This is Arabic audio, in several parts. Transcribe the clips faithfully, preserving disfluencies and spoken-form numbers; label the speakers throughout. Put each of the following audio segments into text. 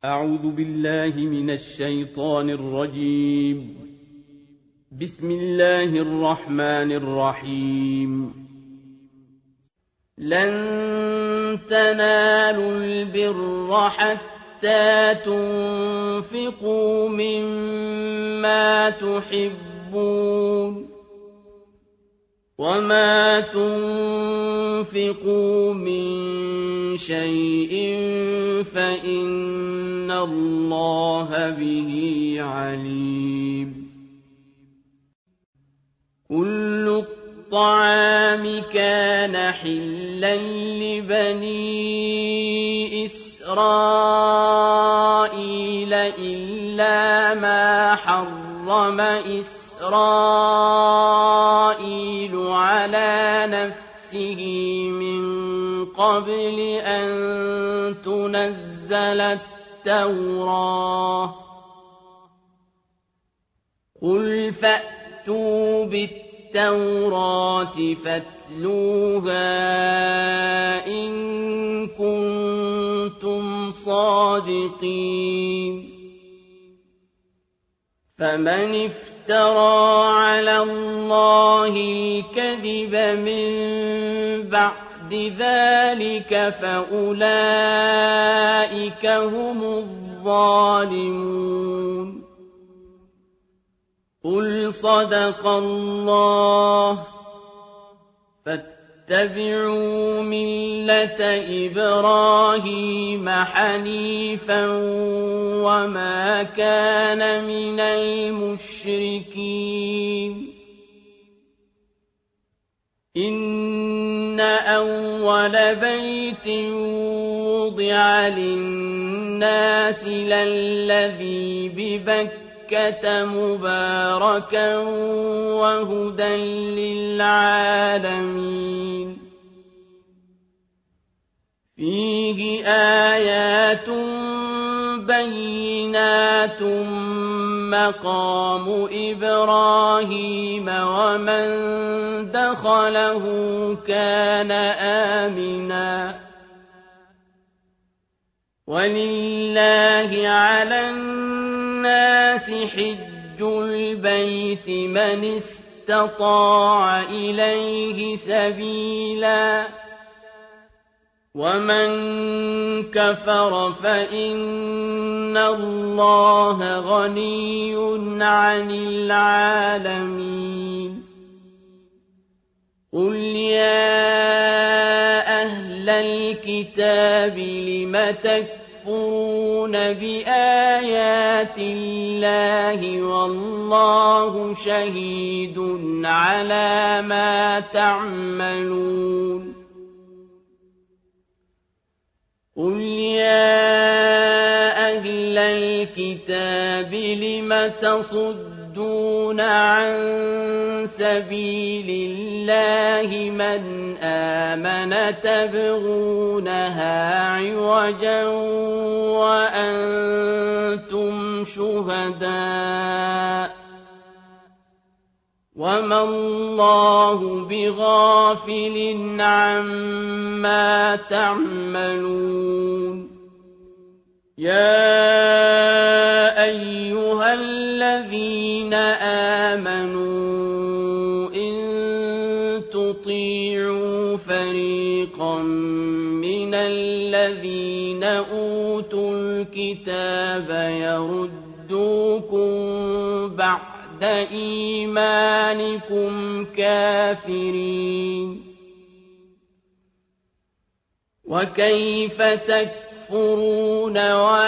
Speaker 1: أعوذ بالله من الشيطان الرجيم. بسم الله الرحمن الرحيم. لن تنالوا البر حتى تنفقوا مما تحبون وما تنفقوا من شيء فإن الله به عليم. كل الطعام كان حلا لبني إسرائيل إلا ما حرم إسرائيل على نفسه من قبل أن تنزل التوراة. قل فأتوا بالتوراة فاتلوها إن كنتم صادقين. فمن افترى على الله الكذب من بعد ذلك فأولئك هم الظالمون. قل صدق الله فاتبعوا ملة إبراهيم حنيفا وما كان من المشركين. إن أول بيت وضع للناس للذي ببكة مباركا وهدى للعالمين. فيه آيات بينات مقام إبراهيم ومن دخله كان آمنا. ولله على الناس حج البيت من استطاع إليه سبيلا ومن كفر فإن الله غني عن العالمين. قل يا أهل الكتاب لم تكفرون بآيات الله والله شهيد على ما تعملون. قل يا أهل الكتاب لم تصدون عن سبيل الله من آمن تبغونها عوجا وأنتم شهداء وما الله بغافل عما تعملون. يا أيها الذين آمنوا إن تطيعوا فريقا من الذين أوتوا الكتاب يردوكم بعد إيمانكم كافرين. وكيف تكفرون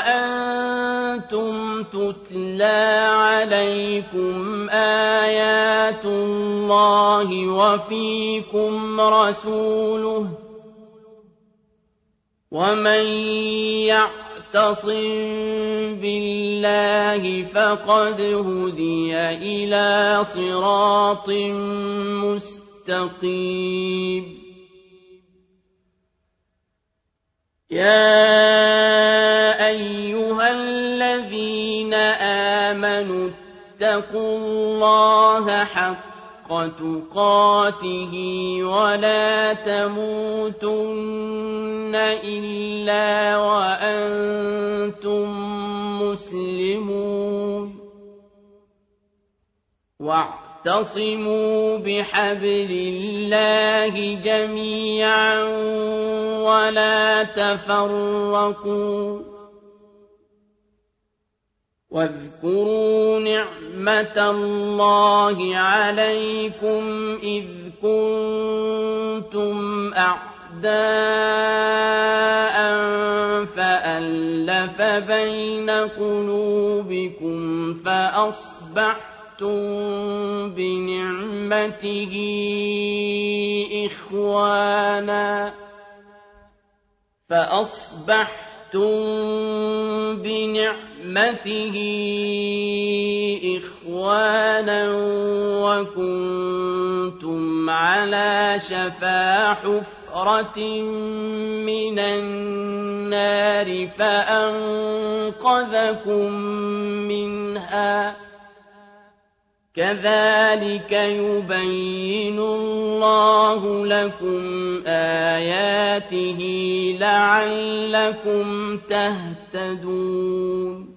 Speaker 1: وأنتم تتلى عليكم آيات الله وفيكم رسوله ومن يعتصم بالله فقد هدي إلى صراط مستقيم. يا أيها الذين آمنوا اتقوا الله حق تقاته ولا تموتن إلا وأنتم مسلمون واعتصموا بحبل الله جميعا ولا تفرقوا واذكروا نعمة الله عليكم إذ كنتم أعداء فألف بين قلوبكم فأصبحتم بنعمته إخوانا فأصبحتم بنعمته إخوانا وكنتم على شفا حفرة من النار فأنقذكم منها كذلك يبين الله لكم آياته لعلكم تهتدون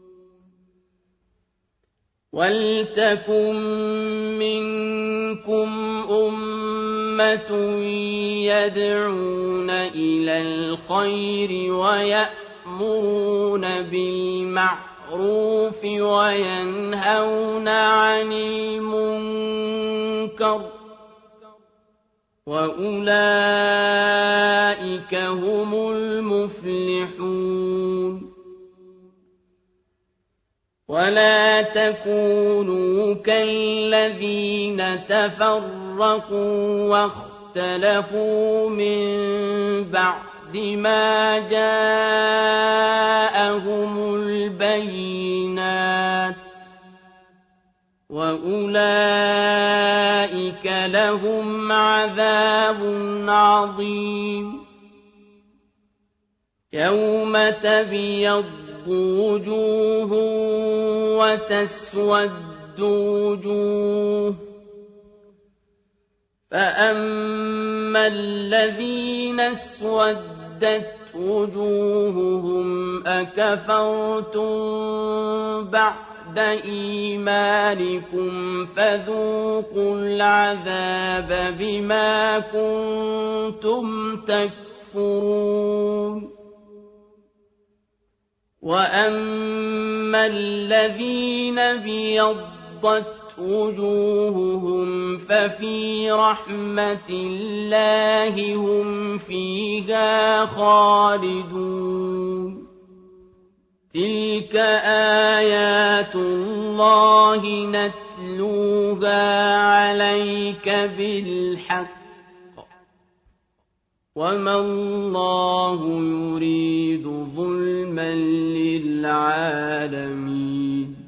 Speaker 1: ولتكن منكم أمة يدعون إلى الخير ويأمرون بالمعروف وينهون عن المنكر وأولئك هم المفلحون ولا تكونوا كالذين تفرقوا واختلفوا من بعد ما جاءهم البينات وأولئك لهم عذاب عظيم يوم تبيض وجوه وتسود وجوه فأما الذين اسودت وجوههم أكفرتم بعد إيمانكم فذوقوا العذاب بما كنتم تكفرون وأما الذين ابيضت وجوههم ففي رحمة الله هم فيها خالدون تلك آيات الله نتلوها عليك بالحق وما الله يريد ظلما للعالمين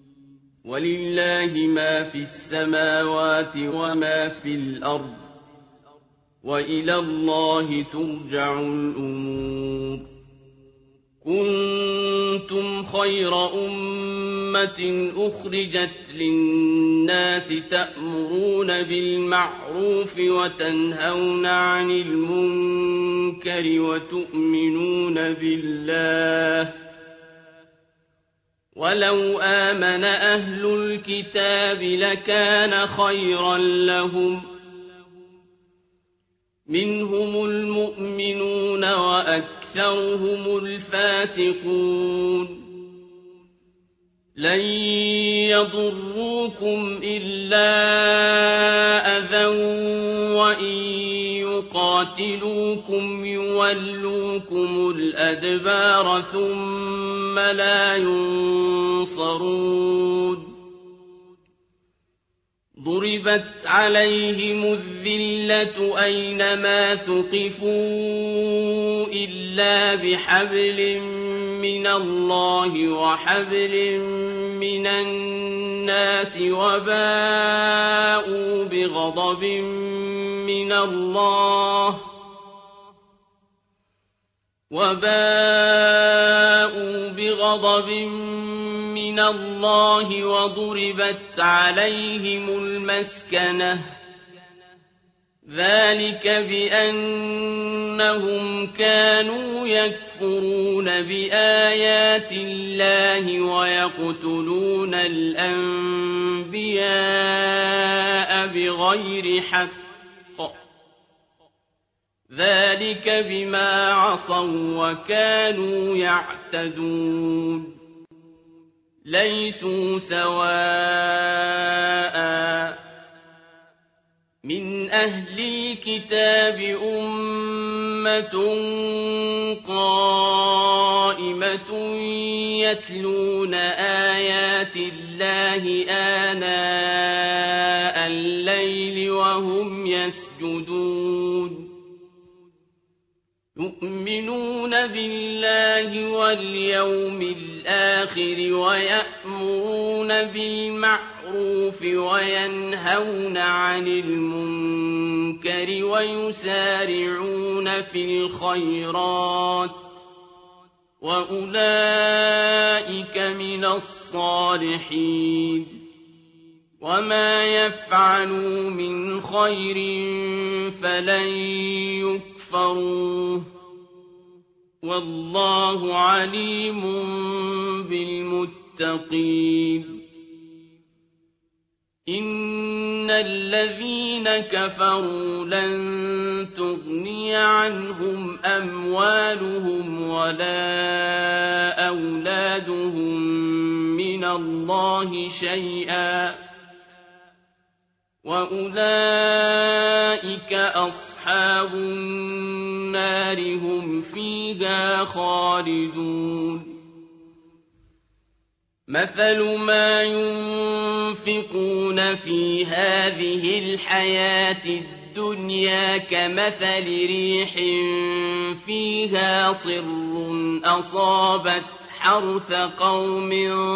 Speaker 1: ولله ما في السماوات وما في الأرض وإلى الله ترجع الأمور كنتم خير أمة أخرجت للناس تأمرون بالمعروف وتنهون عن المنكر وتؤمنون بالله ولو آمن أهل الكتاب لكان خيرا لهم منهم المؤمنون وأكثرهم الفاسقون لن يضروكم إلا أذى وإن يقاتلوكم يولوكم الأدبار ثم لا ينصرون ضربت عليهم الذلة أينما ثقفوا إلا بحبل من الله وحبل من الناس وباءوا بغضب من الله وباءوا بغضب من الله وضربت عليهم المسكنة ذلك بأنهم كانوا يكفرون بآيات الله ويقتلون الأنبياء بغير حق ذلك بما عصوا وكانوا يعتدون ليسوا سواء من أهل الكتاب أمة قائمة يتلون آيات الله آناء الليل وهم يسجدون يؤمنون بالله واليوم الآخر ويأمرون بالمعروف وينهون عن المنكر ويسارعون في الخيرات وأولئك من الصالحين وما يفعلوا من خير فلن يكفروه والله عليم بالمتقين إن الذين كفروا لن تغني عنهم أموالهم ولا أولادهم من الله شيئا وأولئك أصحاب النار هم فيها خالدون مثل ما ينفقون في هذه الحياة الدنيا كمثل ريح فيها صر أصابت حرث قوم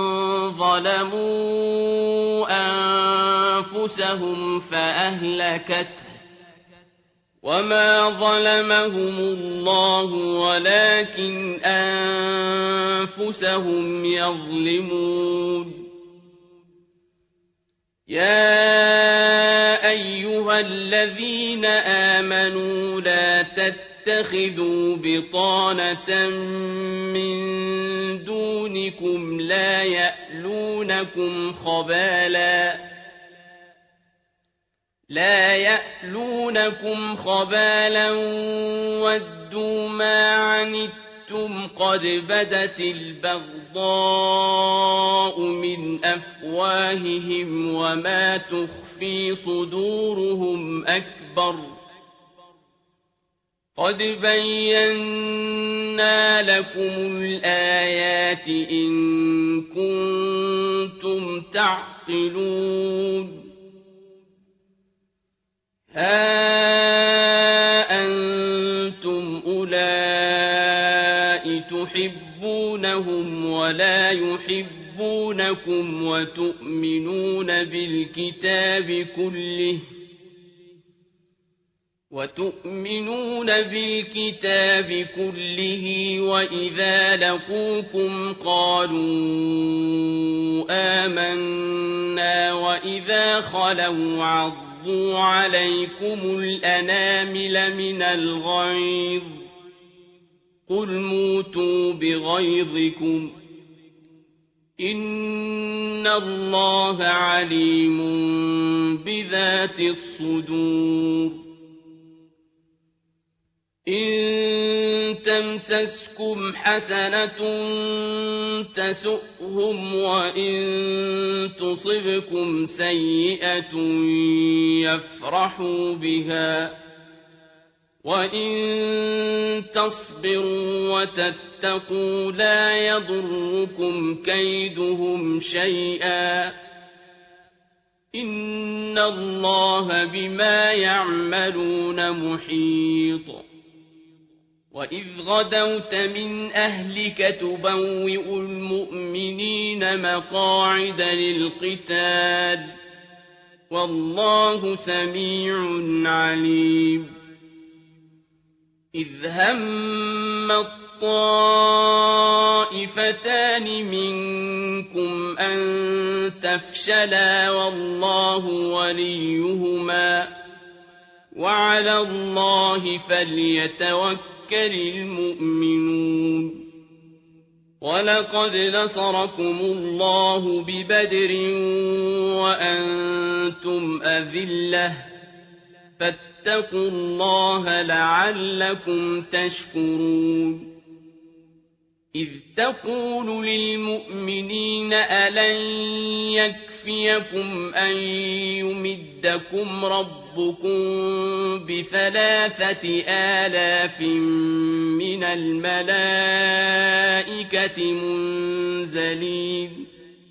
Speaker 1: ظلموا أنفسهم فأهلكته وما ظلمهم الله ولكن أنفسهم يظلمون يا أيها الذين آمنوا لا تتخذوا بطانة من دونكم لا يألونكم خبالا لا يألونكم خبالا ودوا ما عنتم قد بدت البغضاء من أفواههم وما تخفي صدورهم أكبر قد بينا لكم الآيات إن كنتم تعقلون ها أنتم أولئك تحبونهم ولا يحبونكم وتؤمنون بالكتاب كله وتؤمنون بالكتاب كله وإذا لقوكم قالوا آمنا وإذا خلوا عضوا عليكم الأنامل من الغيظ قل موتوا بغيظكم إن الله عليم بذات الصدور إن تمسسكم حسنة تسؤهم وإن تصبكم سيئة يفرحوا بها وإن تصبروا وتتقوا لا يضركم كيدهم شيئا إن الله بما يعملون محيط وإذ غدوت من أهلك تبوئ المؤمنين مقاعد للقتال والله سميع عليم إذ هم الطائفتان منكم أن تفشلا والله وليهما وعلى الله فليتوكل المؤمنون ولقد نصركم الله ببدر وأنتم أذلة فاتقوا الله لعلكم تشكرون إذ تقول للمؤمنين ألن يكفيكم أن يمدكم ربكم بثلاثة آلاف من الملائكة منزلين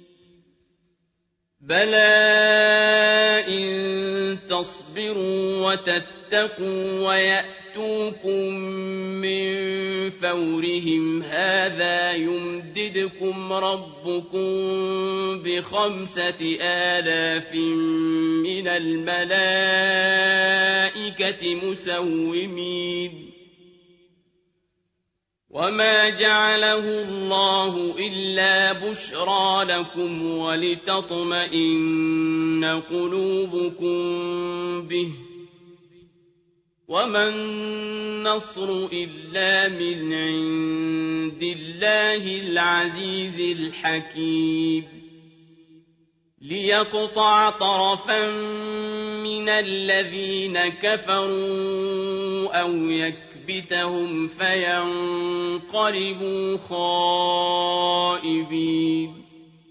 Speaker 1: بلى إن تصبروا وتتقوا ويأتوكم من فورهم هذا يمددكم ربكم بخمسة آلاف من الملائكة مسومين وما جعله الله إلا بشرى لكم ولتطمئن قلوبكم به وما النصر إلا من عند الله العزيز الحكيم ليقطع طرفا من الذين كفروا أو يكبتهم فينقلبوا خائبين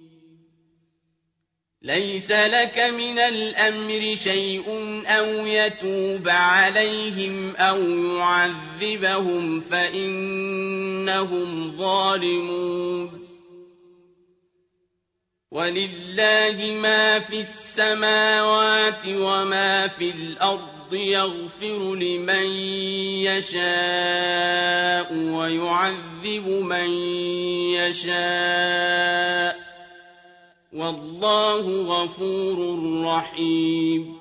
Speaker 1: ليس لك من الأمر شيء أو يتوب عليهم أو يعذبهم فإنهم ظالمون ولله ما في السماوات وما في الأرض يغفر لمن يشاء ويعذب من يشاء والله غفور رحيم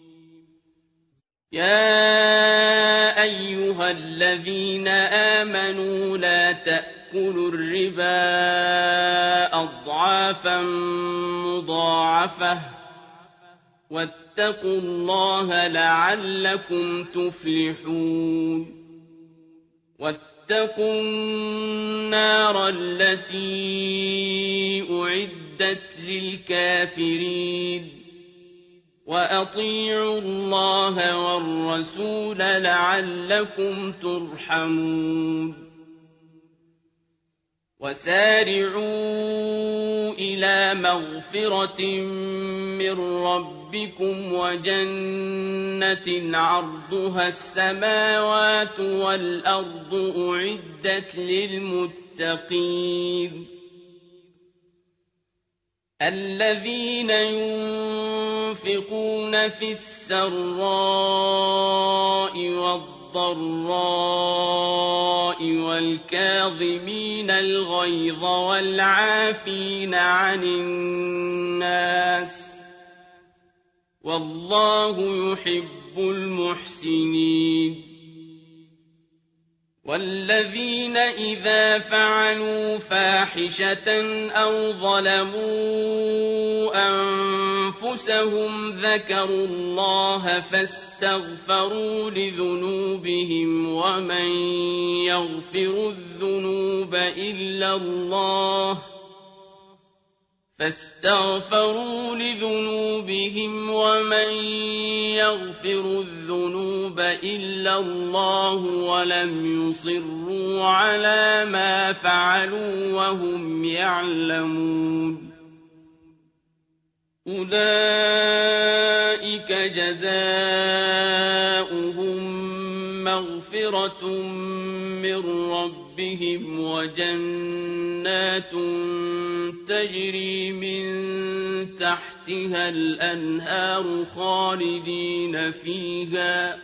Speaker 1: يا أيها الذين آمنوا لا تأكلوا الربا أضعافا مضاعفة واتقوا الله لعلكم تفلحون واتقوا النار التي أعدت للكافرين وأطيعوا الله والرسول لعلكم ترحمون وسارعوا إلى مغفرة من ربكم وجنة عرضها السماوات والأرض أعدت للمتقين الذين ينفقون في السراء والضراء والكاظمين الغيظ والعافين عن الناس والله يحب المحسنين والذين إذا فعلوا فاحشة أو ظلموا أنفسهم ذكروا الله فاستغفروا لذنوبهم ومن يغفر الذنوب إلا الله فاستغفروا لذنوبهم ومن يغفر الذنوب إلا الله ولم يصروا على ما فعلوا وهم يعلمون أولئك جزاؤهم مغفرة من ربهم وجنات تجري من تحتها الأنهار خالدين فيها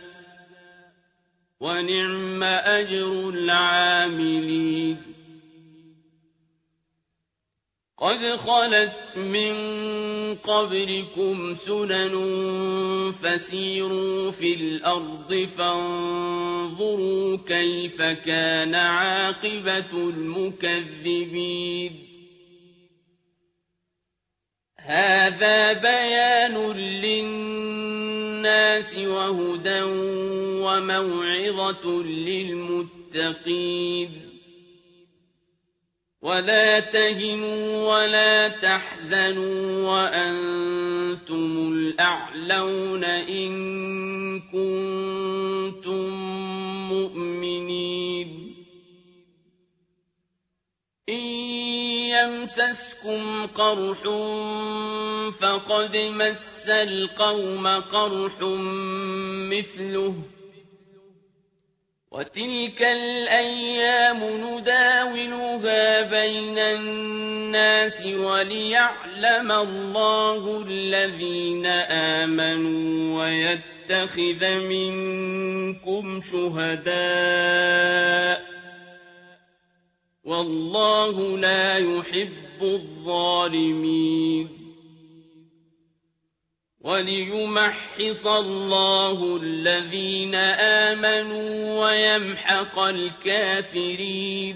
Speaker 1: ونعم أجر العاملين قد خلت من قبلكم سنن فسيروا في الأرض فانظروا كيف كان عاقبة المكذبين هذا بيان للناس وهدى وموعظة للمتقين ولا تهنوا ولا تحزنوا وأنتم الأعلون إن كنتم مؤمنين إن يمسسكم قرح فقد مس القوم قرح مثله وتلك الأيام نداولها بين الناس وليعلم الله الذين آمنوا ويتخذ منكم شهداء والله لا يحب الظالمين وليمحص الله الذين آمنوا ويمحق الكافرين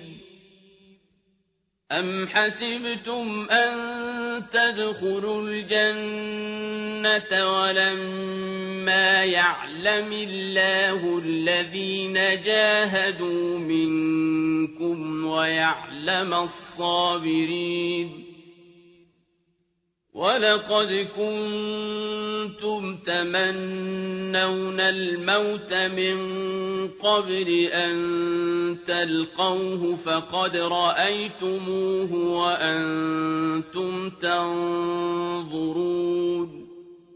Speaker 1: أم حسبتم أن تدخلوا الجنة ولما يعلم الله الذين جاهدوا منكم ويعلم الصابرين ولقد كنتم تمنون الموت من قبل أن تلقوه فقد رأيتموه وأنتم تنظرون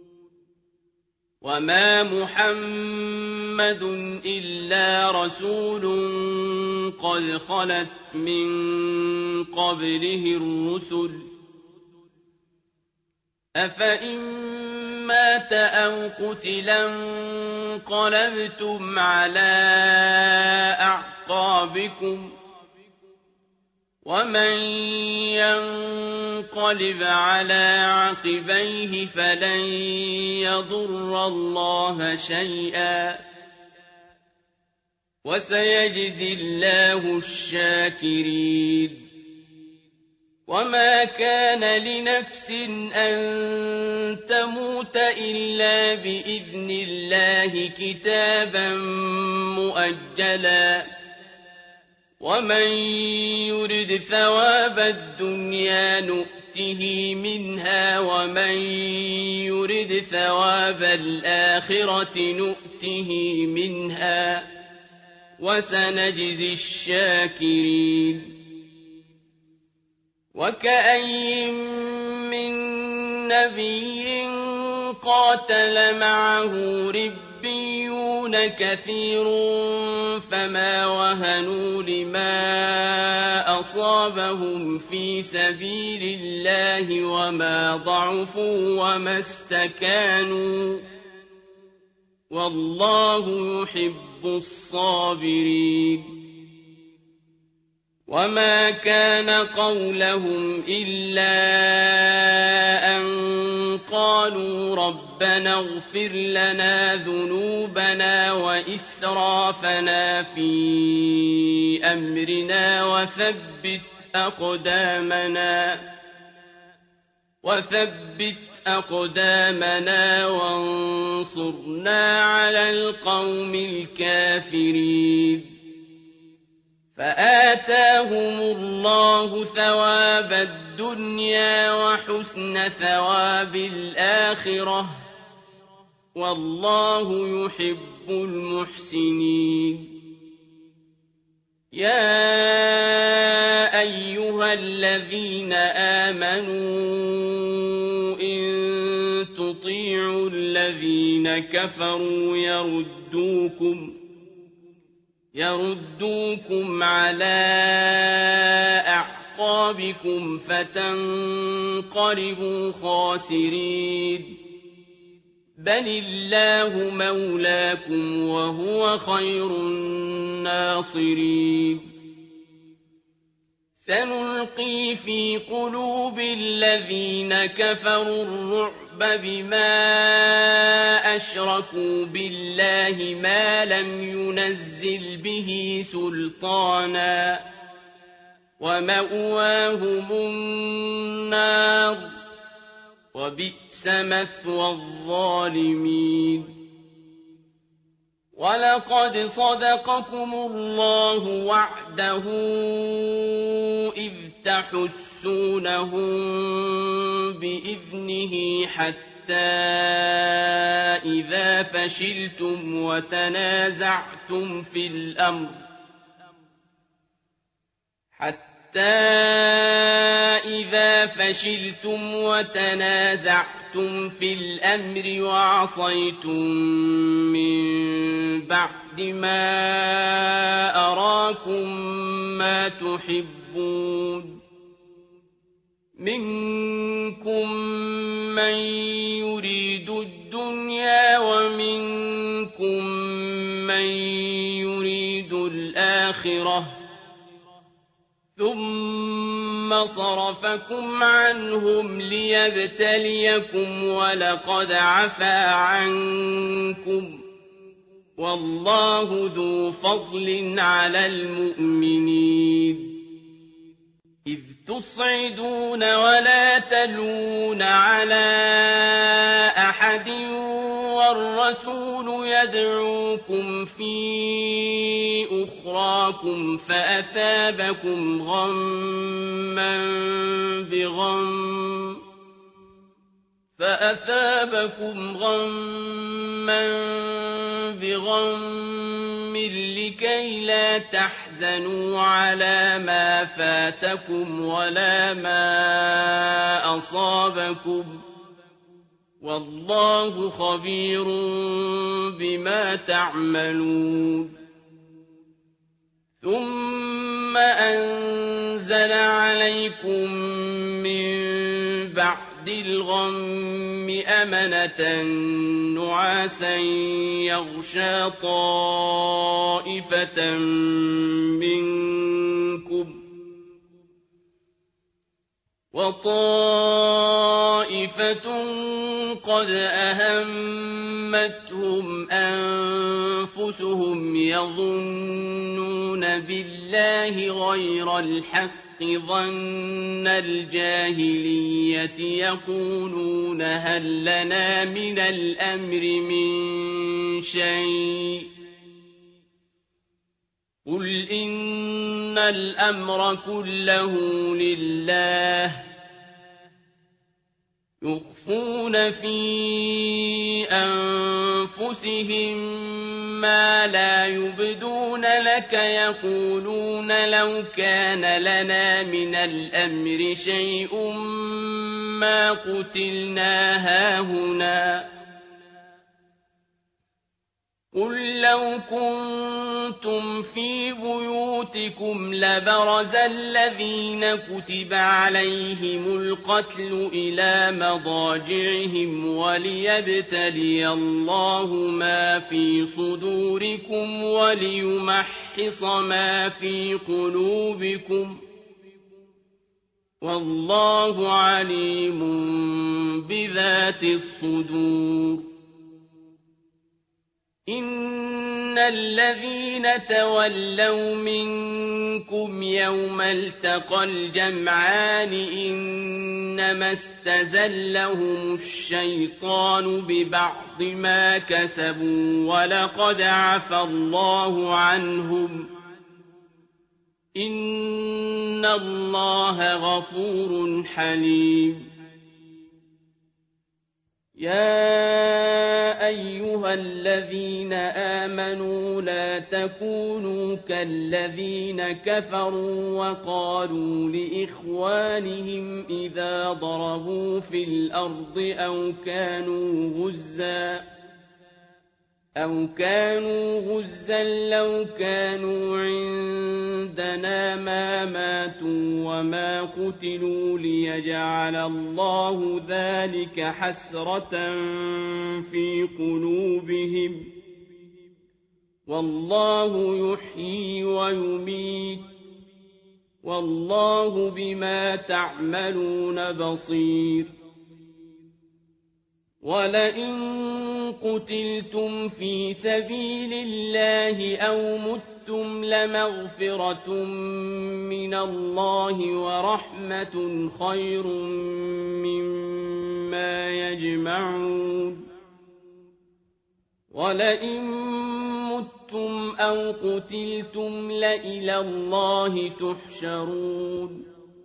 Speaker 1: وما محمد إلا رسول قد خلت من قبله الرسل أفإن مات أو قتلا انقلبتم على أعقابكم ومن ينقلب على عقبيه فلن يضر الله شيئا وسيجزي الله الشاكرين وما كان لنفس أن تموت إلا بإذن الله كتابا مؤجلا ومن يرد ثواب الدنيا نؤته منها ومن يرد ثواب الآخرة نؤته منها وسنجزي الشاكرين وكأي من نبي قاتل معه ربيون كثير فما وهنوا لما أصابهم في سبيل الله وما ضعفوا وما استكانوا والله يحب الصابرين وما كان قولهم إلا أن قالوا ربنا اغفر لنا ذنوبنا وإسرافنا في أمرنا وثبت أقدامنا وثبت أقدامنا وانصرنا على القوم الكافرين فآتاهم الله ثواب الدنيا وحسن ثواب الآخرة والله يحب المحسنين يا أيها الذين آمنوا إن تطيعوا الذين كفروا يردوكم يردوكم على أعقابكم فتنقلبوا خاسرين بل الله مولاكم وهو خير الناصرين سنلقي في قلوب الذين كفروا الرعب بما أشركوا بالله ما لم ينزل به سلطانا ومأواهم النار وبئس مثوى الظالمين ولقد صدقكم الله وعده إذ تحسونهم بإذنه حتى إذا فشلتم وتنازعتم في الأمر حتى إذا فشلتم وتنازعتم في الأمر وعصيتم من بعد ما أراكم ما تحبون منكم من يريد الدنيا ومنكم من يريد الآخرة ثم صرفكم عنهم ليبتليكم ولقد عفا عنكم والله ذو فضل على المؤمنين إذ تصعدون ولا تلوون على أحد والرسول يدعوكم في أخراكم فأثابكم غما بغم فأثابكم غما بغم لكي لا تحزنوا على ما فاتكم ولا ما أصابكم والله خبير بما تعملون ثم أنزل عليكم من بعد الغم أمنة نعاسا يغشى طائفة منكم وطائفة قد أهمتهم أنفسهم يظنون بالله غير الحق ظن الجاهلية يقولون هل لنا من الأمر من شيء قل إن الأمر كله لله يخفون في أنفسهم ما لا يبدون لك يقولون لو كان لنا من الأمر شيء ما قتلنا هاهنا قل لو كنتم في بيوتكم لبرز الذين كتب عليهم القتل إلى مضاجعهم وليبتلي الله ما في صدوركم وليمحص ما في قلوبكم والله عليم بذات الصدور إن الذين تولوا منكم يوم التقى الجمعان إنما استزلهم الشيطان ببعض ما كسبوا ولقد عفى الله عنهم إن الله غفور حليم يا أيها الذين آمنوا لا تكونوا كالذين كفروا وقالوا لإخوانهم إذا ضربوا في الأرض أو كانوا غزا أو كانوا غزا لو كانوا عندنا ما ماتوا وما قتلوا ليجعل الله ذلك حسرة في قلوبهم والله يحيي ويميت والله بما تعملون بصير ولئن قتلتم في سبيل الله أو متم لمغفرة من الله ورحمة خير مما يجمعون ولئن متم أو قتلتم لإلى الله تحشرون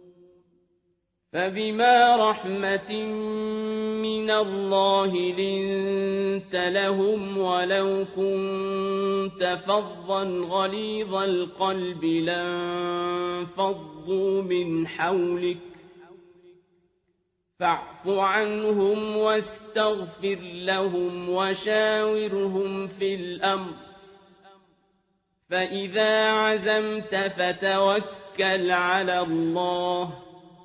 Speaker 1: فبما رحمة من الله لنت لهم ولو كنت فظا غليظ القلب لانفضوا من حولك فاعف عنهم واستغفر لهم وشاورهم في الأمر فإذا عزمت فتوكل على الله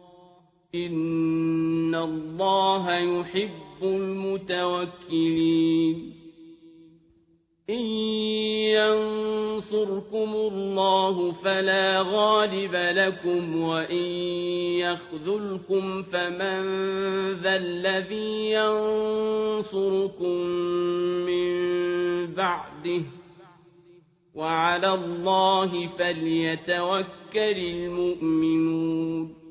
Speaker 1: إن الله يحب المتوكلين إن ينصركم الله فلا غالب لكم وإن يخذلكم فمن ذا الذي ينصركم من بعده وعلى الله فليتوكل المؤمنون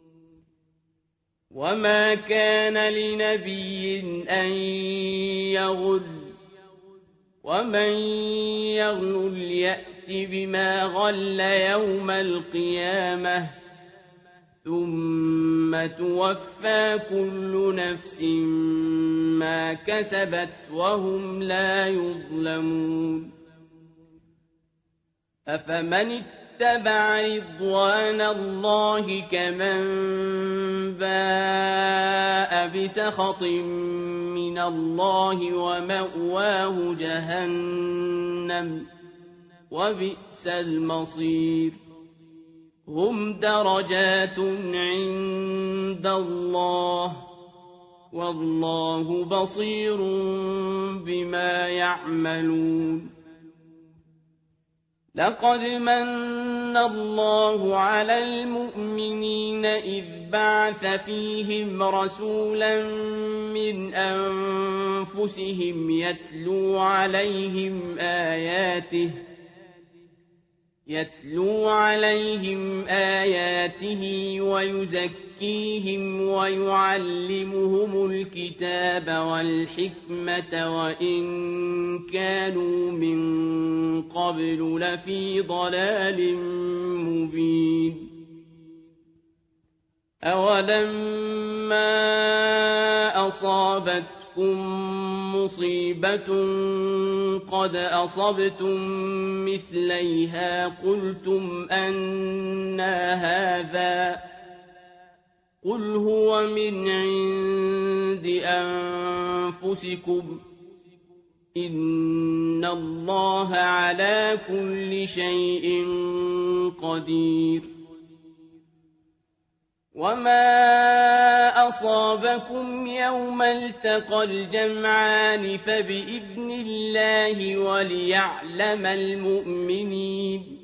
Speaker 1: وما كان لنبي أن يغل ومن يغل يأت بما غل يوم القيامة ثم توفى كل نفس ما كسبت وهم لا يظلمون أفمن اتبع رضوان الله كمن باء بسخط من الله ومأواه جهنم وبئس المصير هم درجات عند الله والله بصير بما يعملون لقد من الله على المؤمنين إذ بعث فيهم رسولا من أنفسهم يتلو عليهم آياته يتلو عليهم آياته ويزكيهم ويعلمهم الكتاب والحكمة وإن كانوا من قبل لفي ضلال مبين أولما أصابتكم مصيبة قد أصبتم مثليها قلتم أنى هذا قل هو من عند أنفسكم إن الله على كل شيء قدير وما أصابكم يوم التقى الجمعان فبإذن الله وليعلم المؤمنين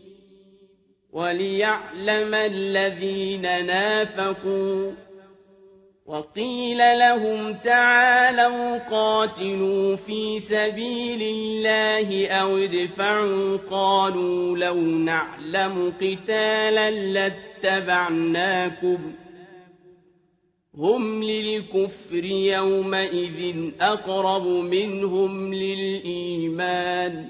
Speaker 1: وليعلم الذين نافقوا وقيل لهم تعالوا قاتلوا في سبيل الله أو ادفعوا قالوا لو نعلم قتالا لاتبعناكم هم للكفر يومئذ أقرب منهم للإيمان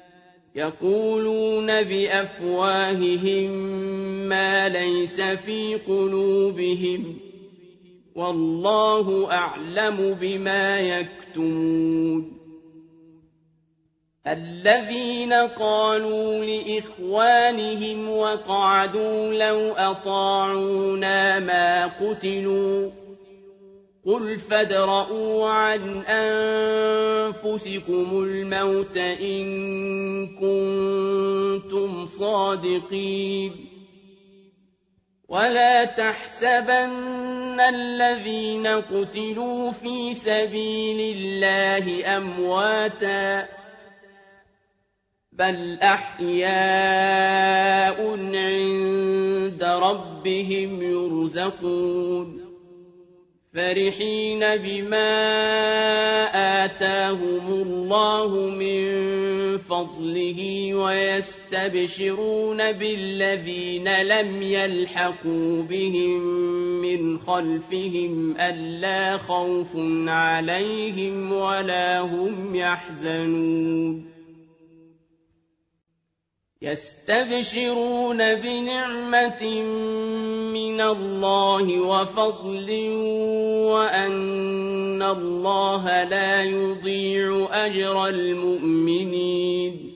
Speaker 1: يقولون بأفواههم ما ليس في قلوبهم والله أعلم بما يكتمون الذين قالوا لإخوانهم وقعدوا لو أطاعونا ما قتلوا قل فادرءوا عن أنفسكم الموت إن كنتم صادقين ولا تحسبن الذين قتلوا في سبيل الله أمواتا بل أحياء عند ربهم يرزقون فرحين بما آتاهم الله من فضله ويستبشرون بالذين لم يلحقوا بهم من خلفهم ألا خوف عليهم ولا هم يحزنون يستبشرون بنعمة من الله وفضل وأن الله لا يضيع أجر المؤمنين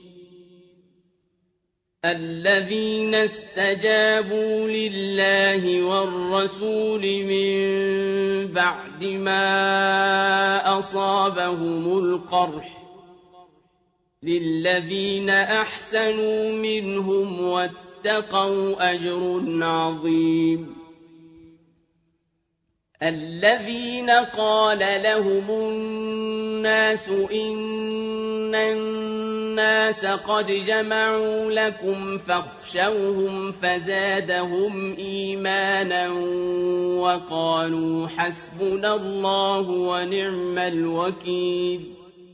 Speaker 1: الذين استجابوا لله والرسول من بعد ما أصابهم القرح للذين أحسنوا منهم واتقوا أجر عظيم الذين قال لهم الناس إن الناس قد جمعوا لكم فاخشوهم فزادهم إيمانا وقالوا حسبنا الله ونعم الوكيل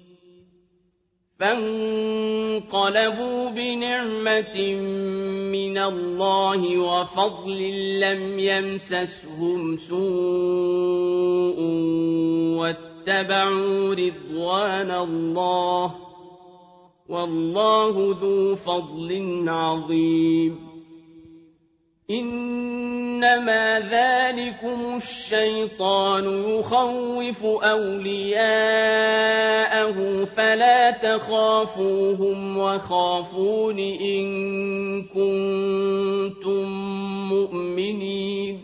Speaker 1: فانقلبوا بنعمة من الله وفضل لم يمسسهم سوء واتبعوا رضوان الله والله ذو فضل عظيم إنما ذلكم الشيطان يخوف أولياءه فلا تخافوهم وخافون إن كنتم مؤمنين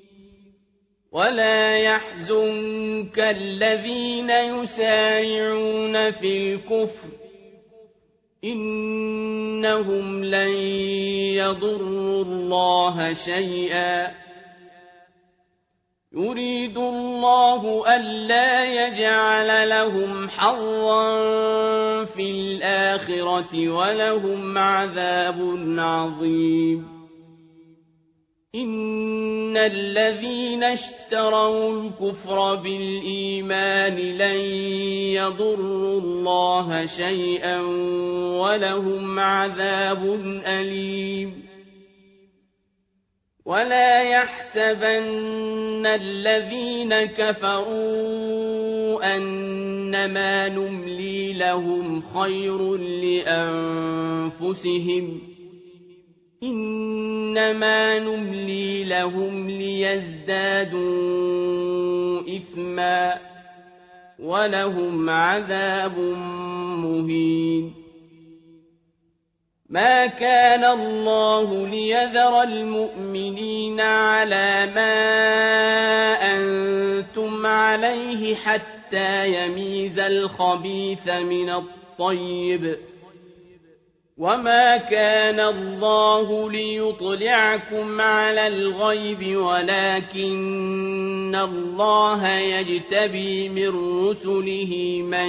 Speaker 1: ولا يحزنك الذين يسارعون في الكفر إنهم لن يضروا الله شيئا يريد الله ألا يجعل لهم حظا في الآخرة ولهم عذاب عظيم إن الذين اشتروا الكفر بالإيمان لن يضروا الله شيئا ولهم عذاب أليم ولا يحسبن الذين كفروا أنما نملي لهم خير لأنفسهم إنما نملي لهم ليزدادوا إثما ولهم عذاب مهين ما كان الله ليذر المؤمنين على ما أنتم عليه حتى يميز الخبيث من الطيب وما كان الله ليطلعكم على الغيب ولكن الله يجتبي من رسله من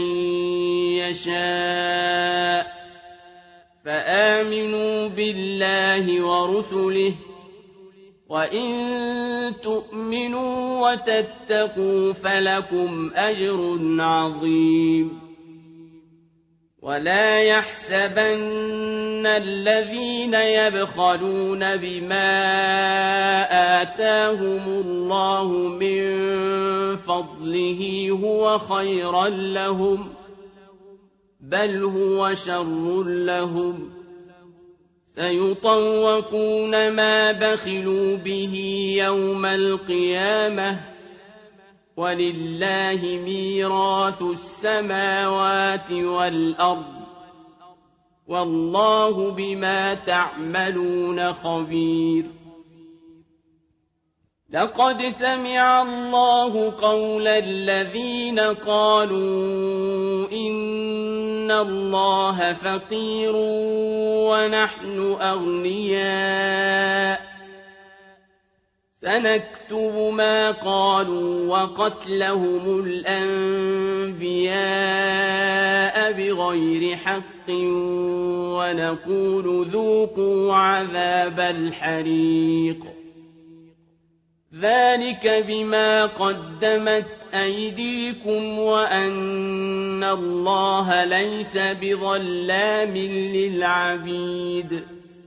Speaker 1: يشاء فآمنوا بالله ورسله وإن تؤمنوا وتتقوا فلكم أجر عظيم ولا يحسبن الذين يبخلون بما آتاهم الله من فضله هو خيرا لهم بل هو شر لهم سيطوقون ما بخلوا به يوم القيامة ولله ميراث السماوات والأرض والله بما تعملون خبير لقد سمع الله قول الذين قالوا إن الله فقير ونحن أغنياء سنكتب ما قالوا وقتلهم الأنبياء بغير حق ونقول ذوقوا عذاب الحريق ذلك بما قدمت أيديكم وأن الله ليس بظلام للعبيد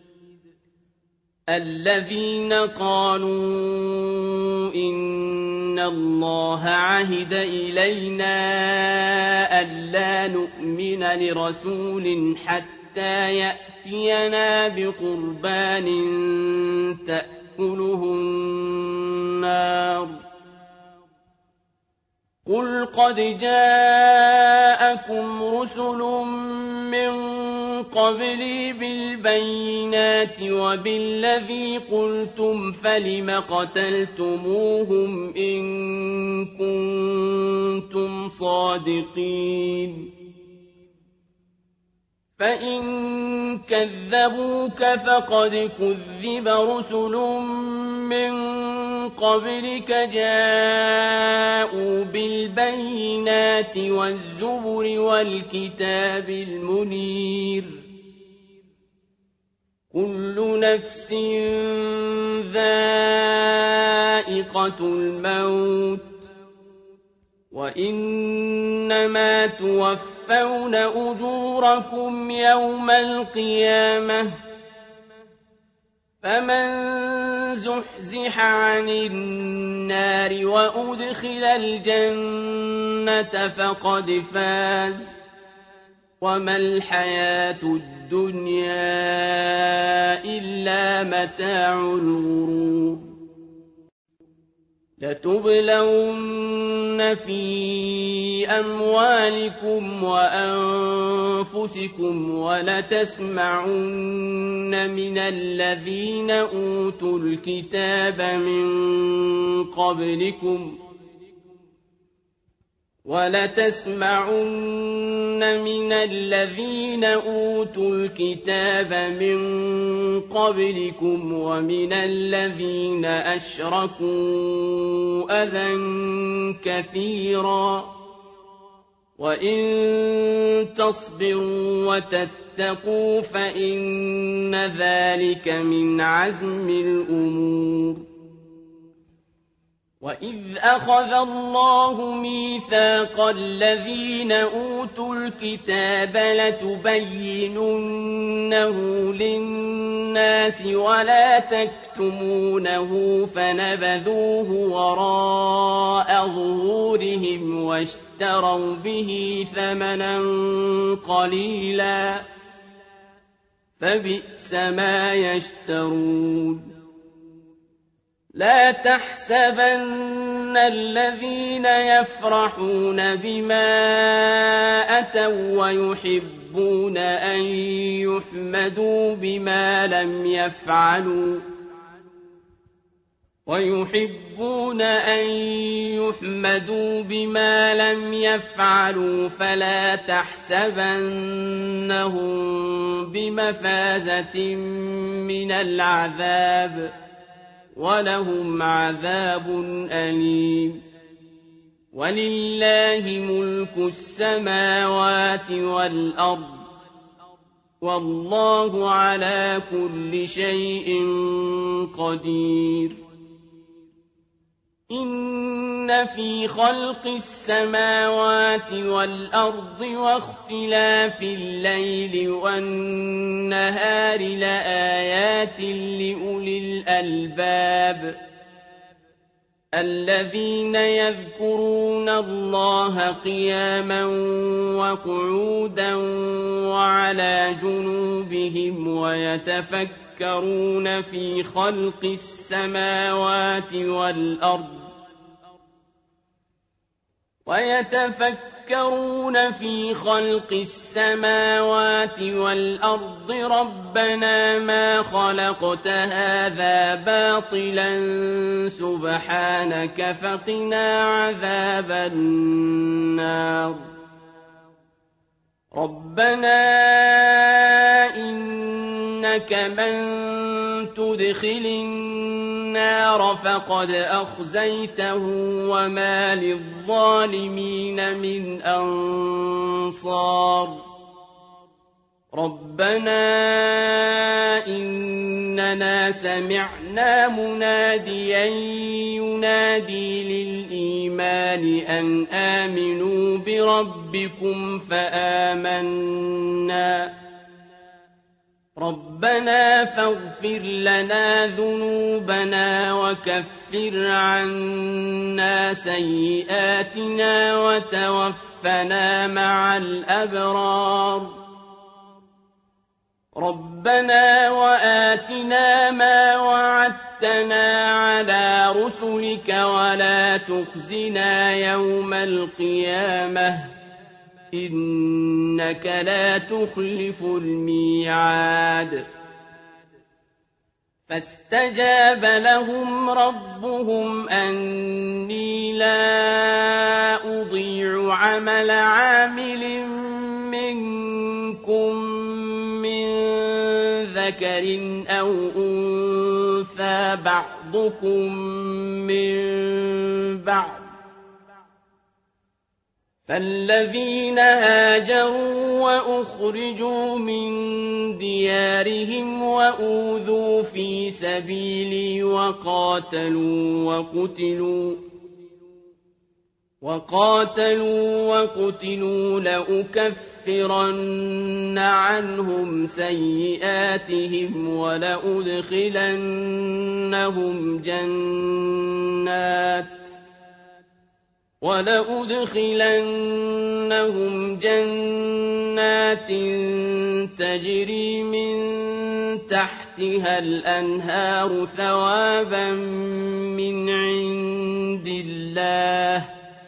Speaker 1: الذين قالوا إن الله عهد إلينا ألا نؤمن لرسول حتى يأتينا بقربان تأكله النار قل قد جاءكم رسل من قبلي بالبينات وبالذي قلتم فلم قتلتموهم إن كنتم صادقين فإن كذبوك فقد كذب رسل من قبلك جاءوا بالبينات والزبر والكتاب المنير كل نفس ذائقة الموت وإنما توفون أجوركم يوم القيامة فمن زحزح عن النار وأدخل الجنة فقد فاز وما الحياة الدنيا إلا متاع الغرور لتبلون في أموالكم وأنفسكم ولتسمعن من الذين أوتوا الكتاب من قبلكم ولتسمعن من الذين أوتوا الكتاب من قبلكم ومن الذين أشركوا أذى كثيرا وإن تصبروا وتتقوا فإن ذلك من عزم الأمور وإذ أخذ الله ميثاق الذين أوتوا الكتاب لتبيننه للناس ولا تكتمونه فنبذوه وراء ظهورهم واشتروا به ثمنا قليلا فبئس ما يشترون لا تحسبن الذين يفرحون بما أتوا ويحبون أن يحمدوا بما لم يفعلوا ويحبون أن يحمدوا بما لم يفعلوا فلا تحسبنهم بمفازة من العذاب ولهم عذاب أليم ولله ملك السماوات والأرض والله على كل شيء قدير إن في خلق السماوات والأرض واختلاف الليل والنهار لآيات لأولي الألباب الذين يذكرون الله قياما وقعودا وعلى جنوبهم ويتفكرون في خلق السماوات والأرض ويتفكرون في خلق السماوات والأرض ربنا ما خلقت هذا باطلا سبحانك فقنا عذاب النار ربنا إنك من تدخل النار النار فقد أخزيته وما للظالمين من أنصار ربنا إننا سمعنا مناديا ينادي للإيمان أن آمنوا بربكم فآمنا ربنا فاغفر لنا ذنوبنا وكفر عنا سيئاتنا وتوفنا مع الأبرار ربنا وآتنا ما وعدتنا على رسلك ولا تخزنا يوم القيامة إنك لا تخلف الميعاد فاستجاب لهم ربهم أني لا أضيع عمل عامل منكم من ذكر أو أنثى بعضكم من بعض فالذين هاجروا وأخرجوا من ديارهم وأوذوا في سبيلي وقاتلوا وقتلوا وقاتلوا وقتلوا لأكفرن عنهم سيئاتهم ولأدخلنهم جنات ولأدخلنهم جنات تجري من تحتها الأنهار ثوابا من عند الله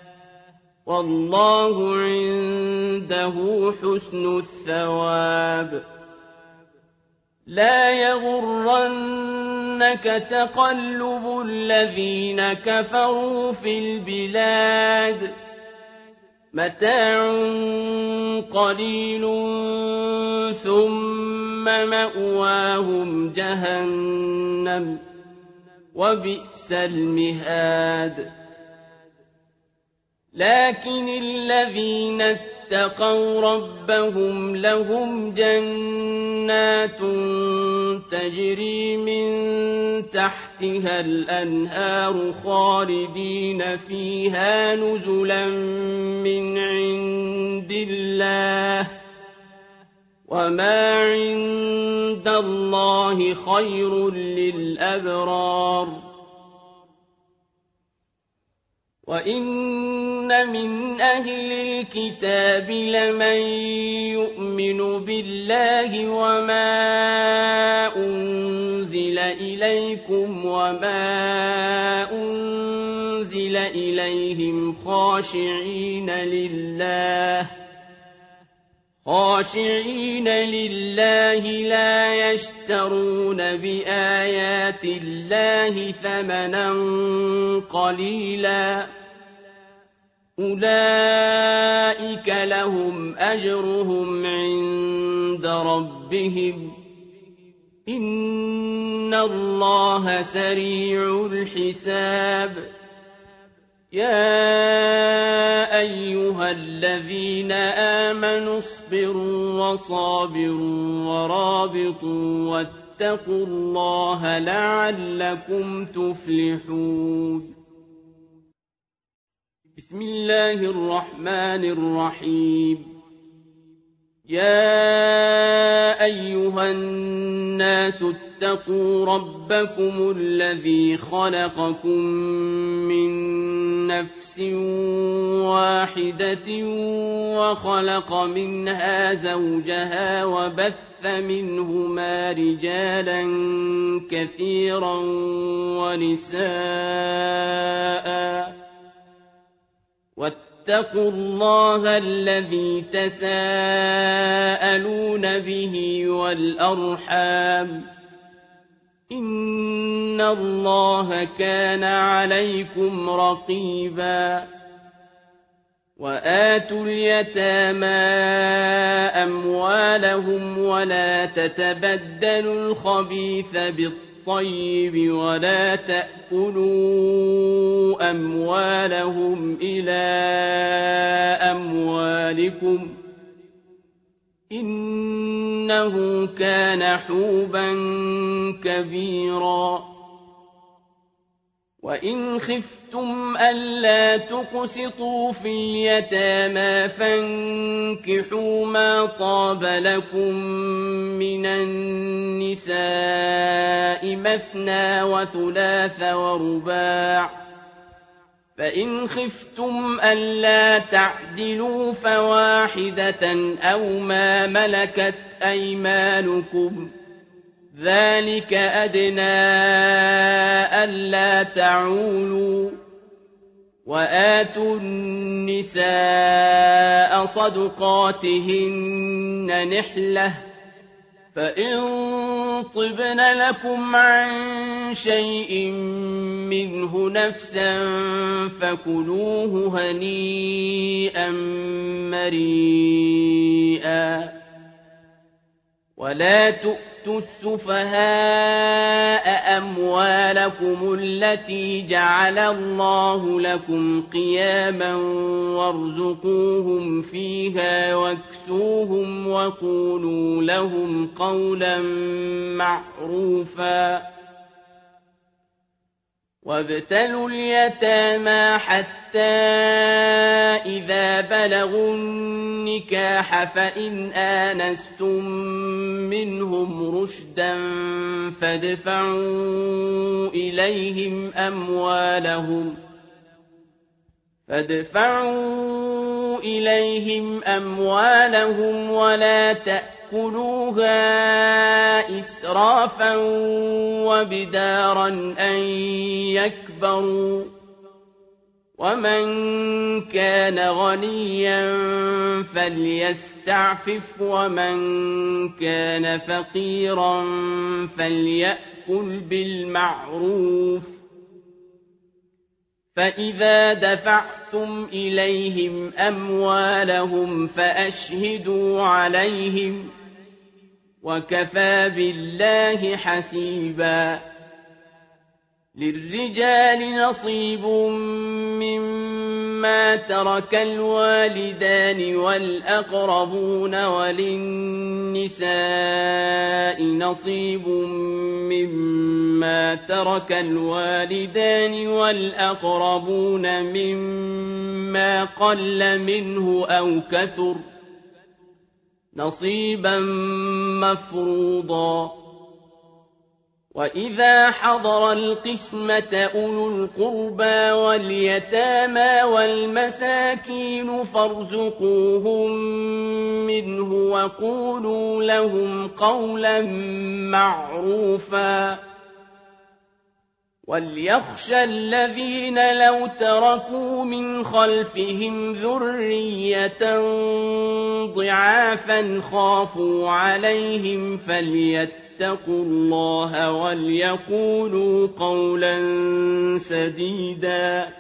Speaker 1: والله عنده حسن الثواب لا يغرنك تقلب الذين كفروا في البلاد متاع قليل ثم مأواهم جهنم وبئس المهاد لكن الذين اتقوا ربهم لهم جنات تجري من تحتها الأنهار خالدين فيها نزلا من عند الله وما عند الله خير للأبرار وإن من أهل الكتاب لمن يؤمن بالله وما أنزل إليكم وما أنزل إليهم خاشعين لله خاشعين لله لا يشترون بآيات الله ثمنا قليلا أولئك لهم أجرهم عند ربهم إن الله سريع الحساب يا أيها الذين آمنوا اصبروا وصابروا ورابطوا واتقوا الله لعلكم تفلحون بسم الله الرحمن الرحيم يا أيها الناس اتقوا ربكم الذي خلقكم من نفس واحدة وخلق منها زوجها وبث منهما رجالا كثيرا ونساء واتقوا الله الذي تساءلون به والأرحام إن الله كان عليكم رقيبا وآتوا اليتامى أموالهم ولا تتبدلوا الخبيث بالطيب بالطيب ولا تأكلوا أموالهم إلى أموالكم إنه كان حوبا كبيرا وإن خفتم ألا تقسطوا في اليتامى فانكحوا ما طاب لكم من النساء مثنى وثلاث ورباع فإن خفتم ألا تعدلوا فواحدة أو ما ملكت أيمانكم ذلك أدنى ألا تعولوا وآتوا النساء صدقاتهن نحلة فإن طبن لكم عن شيء منه نفسا فكلوه هنيئا مريئا ولا تؤتوا السفهاء أموالكم التي جعل الله لكم قياما وارزقوهم فيها واكسوهم وقولوا لهم قولا معروفا وابتلوا اليتامى حتى إذا بلغوا النكاح فإن آنستم منهم رشدا فادفعوا إليهم أموالهم فادفعوا إليهم أموالهم ولا تأكلوها إسرافا وبدارا أن يكبروا ومن كان غنيا فليستعفف ومن كان فقيرا فليأكل بالمعروف فإذا دفعتم إليهم أموالهم فأشهدوا عليهم وكفى بالله حسيبا للرجال نصيب مما ترك الوالدان والأقربون وللنساء نصيب مما ترك الوالدان والأقربون مما قل منه أو كثر نصيبا مفروضا وإذا حضر القسمة أولو القربى واليتامى والمساكين فارزقوهم منه وقولوا لهم قولا معروفا وليخشى الذين لو تركوا من خلفهم ذرية ضعافا خافوا عليهم فليتقوا اتقوا الله وليقولوا قولا سديدا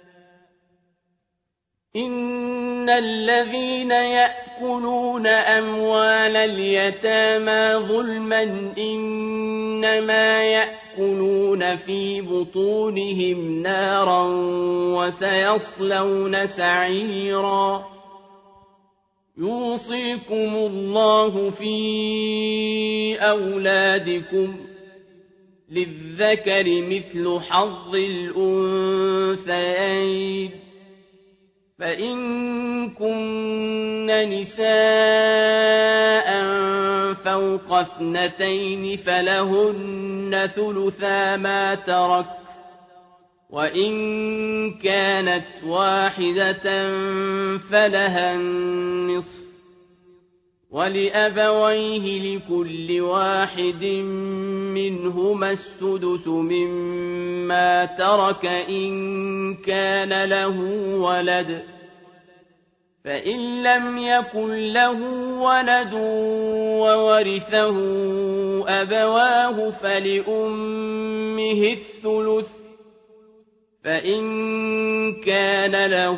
Speaker 1: إن الذين يأكلون أموال اليتامى ظلما إنما يأكلون في بطونهم نارا وسيصلون سعيرا يوصيكم الله في أولادكم للذكر مثل حظ الأنثيين فإن كن نساء فوق اثنتين فلهن ثلثا ما ترك وإن كانت واحدة فلها النصف ولأبويه لكل واحد منهما السدس مما ترك إن كان له ولد فإن لم يكن له ولد وورثه أبواه فلأمه الثلث فإن كان له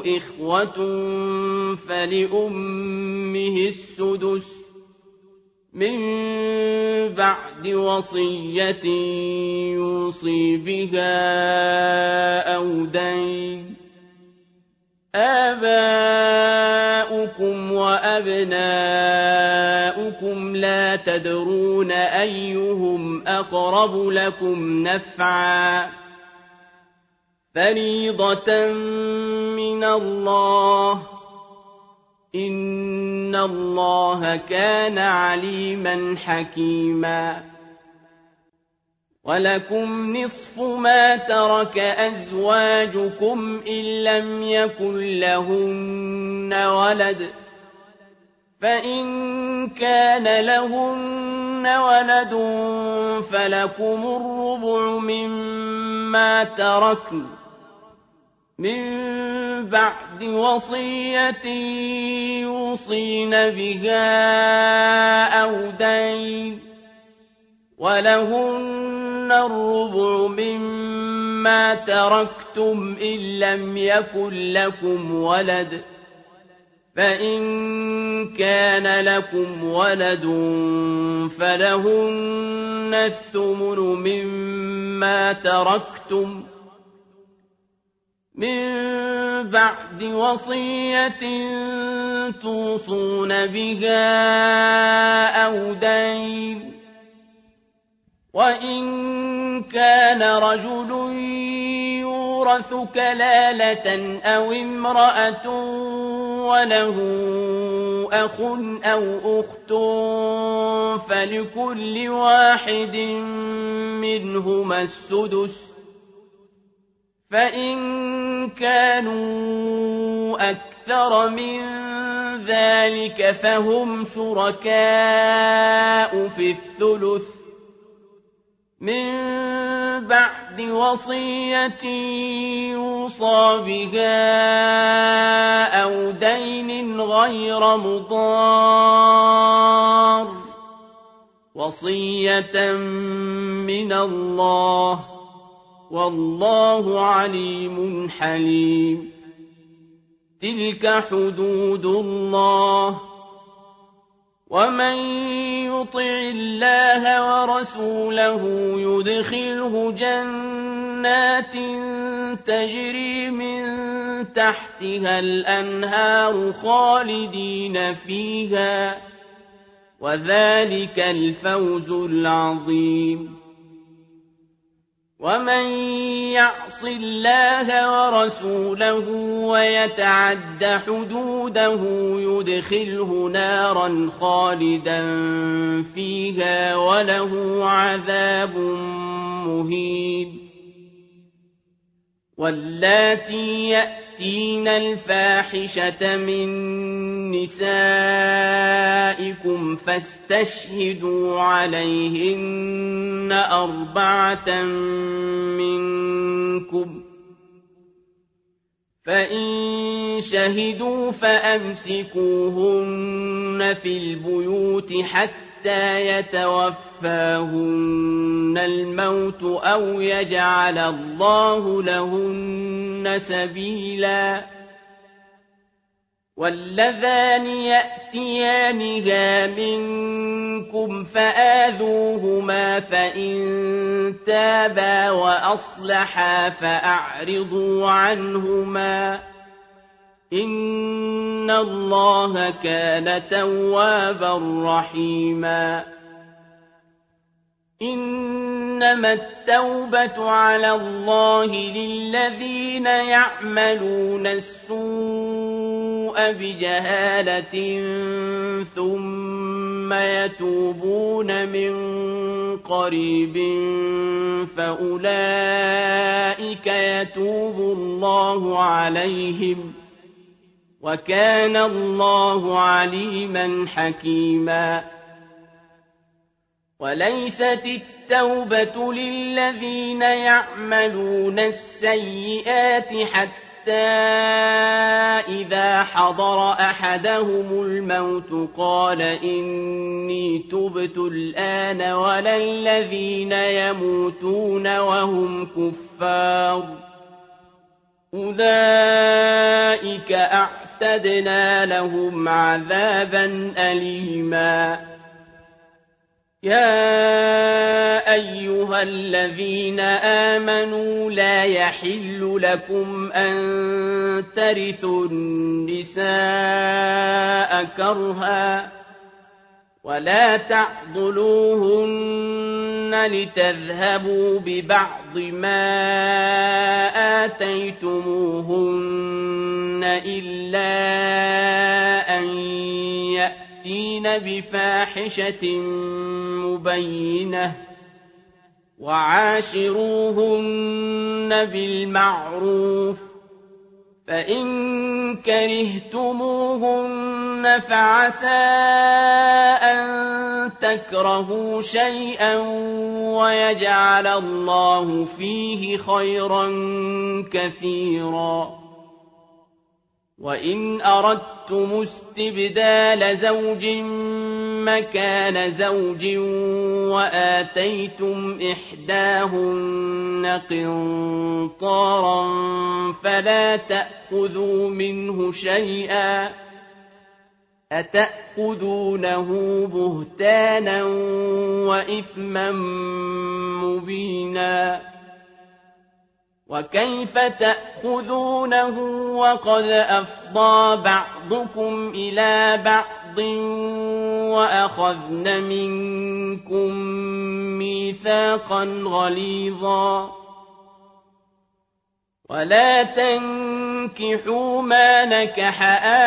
Speaker 1: إخوة فلأمه السدس من بعد وصية يوصي بها أو دين. آباؤكم وأبناؤكم لا تدرون أيهم أقرب لكم نفعا فريضة من الله إن الله كان عليما حكيما. ولكم نصف ما ترك أزواجكم إن لم يكن لهن ولد فإن كان لهن ولد فلكم الربع مما تركن من بعد وصية يوصين بها أو دين. ولهن الربع مما تركتم إن لم يكن لكم ولد فإن كان لكم ولد فلهن الثمن مما تركتم من بعد وصية توصون بها أو دين. وإن كان رجل يورث كلالة أو امرأة وله أخ أو أخت فلكل واحد منهما السدس فإن كانوا أكثر من ذلك فهم شركاء في الثلث من بعد وصية يوصى بها أو دين غير مضار وصية من الله والله عليم حليم. تلك حدود الله ومن يطع الله ورسوله يدخله جنات تجري من تحتها الأنهار خالدين فيها وذلك الفوز العظيم. ومن يعص الله ورسوله ويتعد حدوده يدخله نارا خالدا فيها وله عذاب مهين. واللاتي يأتين الفاحشة من نسائكم فاستشهدوا عليهن أربعة منكم فإن شهدوا فأمسكوهن في البيوت حتى يتوفاهن الموت أو يجعل الله لهن سبيلا. واللذان يأتيانها منكم فآذوهما فإن تابا وأصلحا فأعرضوا عنهما إن الله كان توابا رحيما. إنما التوبة على الله للذين يعملون السوء بجهالة ثم يتوبون من قريب فأولئك يتوب الله عليهم وكان الله عليما حكيما. وليست التوبة للذين يعملون السيئات حتى إذا حضر أحدهم الموت قال إني تبت الآن ولا الذين يموتون وهم كفار أولئك أعتدنا لهم عذابا أليما. يا أيها الذين آمنوا لا يحل لكم أن ترثوا النساء كرها ولا تعضلوهن لتذهبوا ببعض ما آتيتموهن إلا أن يأتين بفاحشة مبينة وعاشروهن بالمعروف فإن كرهتموهن فعسى أن تكرهوا شيئا ويجعل الله فيه خيرا كثيرا وإن أردتم استبدال زوج مكان زوج وآتيتم إحداهن قنطارا فلا تأخذوا منه شيئا أتأخذونه بهتانا وإثما مبينا وكيف تأخذونه وقد أفضى بعضكم إلى بعض وأخذن منكم ميثاقا غليظا ولا تنكحوا ما نكح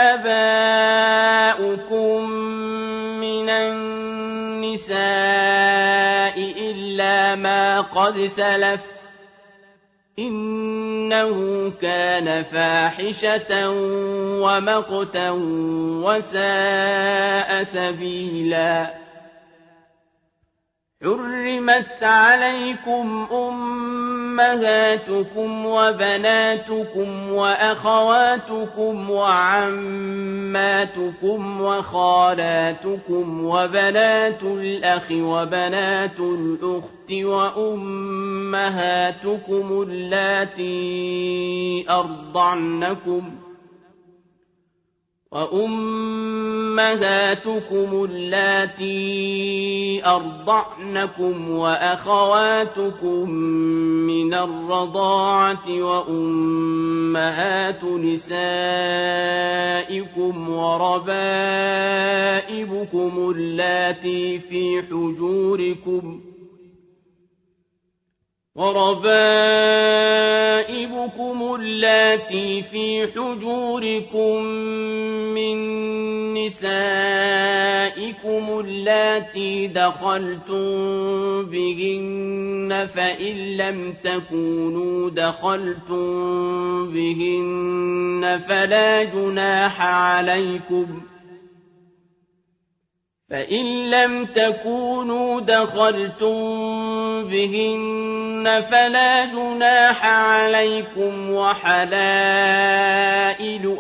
Speaker 1: آباؤكم من النساء إلا ما قد سلف إنه كان فاحشة ومقتا وساء سبيلا حرمت عليكم أمهاتكم وبناتكم وأخواتكم وعماتكم وخالاتكم وبنات الأخ وبنات الأخت وأمهاتكم اللاتي أرضعنكم وأمهاتكم اللاتي أرضعنكم وأخواتكم من الرضاعة وأمهات نسائكم وربائبكم اللاتي في حجوركم وربائبكم اللاتي في حجوركم من نسائكم اللاتي دخلتم بهن فإن لم تكونوا دخلتم بهن فلا جناح عليكم فإن لم تكونوا دخلتم بهن فلا جناح عليكم وحلائل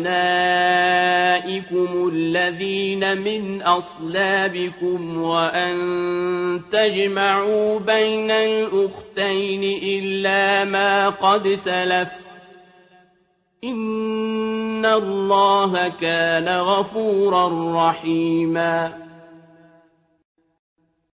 Speaker 1: أبنائكم الذين من أصلابكم وأن تجمعوا بين الأختين إلا ما قد سلف إن الله كان غفورا رحيما